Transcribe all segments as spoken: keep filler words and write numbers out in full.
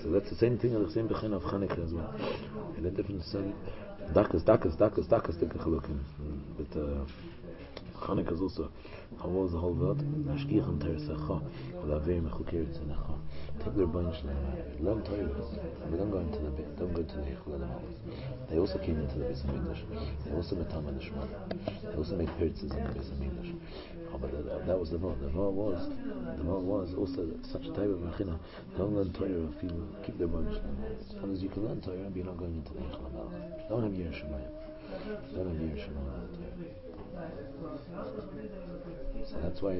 So that's the same thing in the same Bechin of Chanukah as well. In a different sense, Dakas, Dakas, Dakas, Dakas, the Chalukim. But uh, Chanukah is also, how was the whole world? Nashkichem Teresecha, Olavir Mechukir Tzenecha. Take their bunch, learn Torah. We don't go into the don't go to the Eichel Adamalis. They also came into the Beis Hamikdash. They also met Tam and the Shema. They also made pirtzes in the Beis Hamikdash. Oh, but that, that was the law. The law was, the law was also such a type of mechina. Don't learn Torah if you keep their bunch. As long as you can learn Torah, but you're not going into the Eichel Adamalis. Don't have Yiras Shamayim. Don't have Yiras Shamayim. So that's why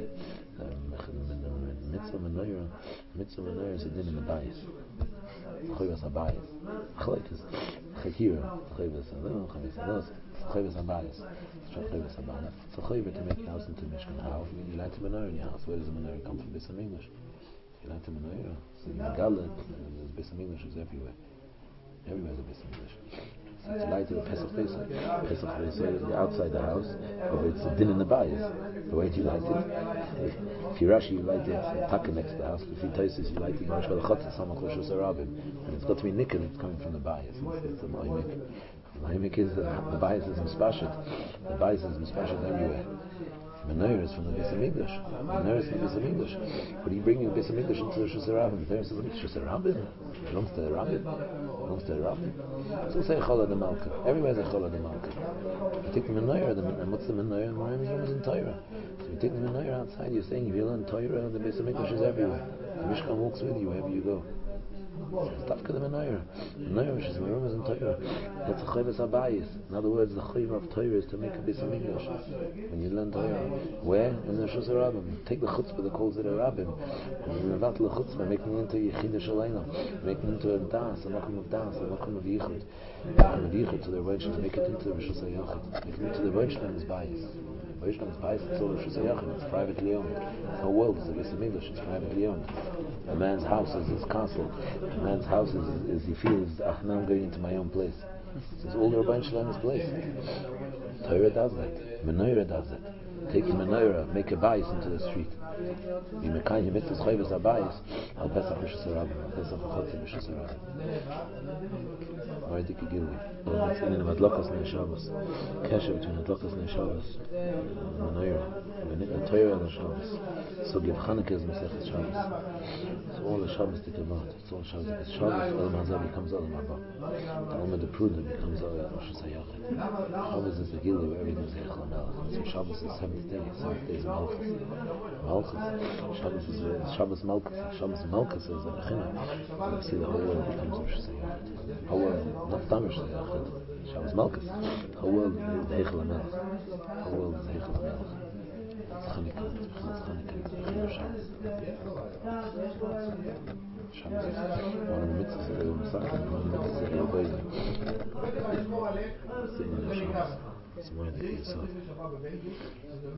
mitzvah menorah, mitzvah menorah is a din in the bayis. Chayvas habayis. Chalaitis, chakira, chayvas alon, chayvas alos, chayvas habayis. Chayvas habayis. So chayvah to make your house into Mishkan. How you light a menorah in your house? Where does the menorah come from? Beis Hamikdash. You light a menorah. So in Galat, Beis Hamikdash is everywhere. Everywhere is a Beis Hamikdash. So it's light to a Pesach Pesach. Pesach Pesach, you're outside the house, or it's a din in the bayis. The way do you light it? If you Rashi, you light it taka next to the house. If you Taisis, you light it Marash Balachotz, Samach Rosh Hashanah. And it's got to be nicken, it's coming from the bayis. It's the Ma'imik. The Ma'imik is, uh, the bayis is Mispashet. The bayis is Mispashet everywhere. Menorah is from the Beis Hamikdash. Menorah is from the Beis Hamikdash. But you bring the Beis Hamikdash into the Shus Harabim. The Torah says, what is Shus Harabim? It belongs to the Rabbim. It belongs to the Rabbim. So say Chola de Malka. Everywhere is a Chola de Malka. You take the Menorah, the, and what's the Menorah? The Menorah is in Torah. So you take the Menorah outside, you're saying, if you learn Torah, the Beis Hamikdash is everywhere. The Mishkan walks with you wherever you go. Tafka the Menorah. Menorah, which is Menorah, is in Torah. That's a Chayvas Habayis. In other words, the Chayvah of Torah is to make a Beis Hamikdash. When you learn Torah, where? In the Shus Harabim. Take the chutzpah that calls it a Rabbim. And you mevat the chutzpah, making it into Yechidah Shalayna, making it into a Das, a Makom of Das, a Makom of Yichud. A Makom of Yichud to the Rebbeinu, make it into the Rosh Hashanah. Make it into the Rebbeinu Bayis. Rebbeinu Bayis, it's all Rosh Hashanah. It's privately owned. The whole world is a Beis Hamikdash. It's privately owned. A man's house is his castle. A man's house is, is he feels, ah, now I'm going into my own place. It's all the Rebbeinu Shalom's place. Torah does that. Menorah does that. Take a menorah, make a bayis into the street. You mekayim mitzvahs chayvus habayis al Pesach Rishus Harabim, al Pesach Chotzi Rishus Harabim. Why did you give it? It's in the Adlokas Ne'Shavos. Kesher between Adlokas Ne'Shavos and menorah. We need a Torah and a Shabbos. So give Chanukah as Masechet Shabbos. So all the Shabbos to give out. It's all Shabbos. It's Shabbos, Olam Hazeh becomes Olam Haba. The Olam Depurim becomes Rosh Hashanah. Shabbos is the Gilui where everything is Eichel HaMelech. So Shabbos is seventh day. Seventh day is Malchus. Malchus. Shabbos is uh, Shabbos Malchus. Shabbos Malchus is a Bechina. You see the whole world becomes Rosh Hashanah. The whole world, not Tamish, Shabbos Malchus. The whole world is the Eichel HaMelech. The whole world is the Eichel HaMelech. It's Chanukah. It's Chanukah. It's Bechina Shabbos. Shabbos is one of the mitzvahs of the Masachin. One of the mitzvahs of the Yom Beis. It's the Shabbos. It's more than yourself.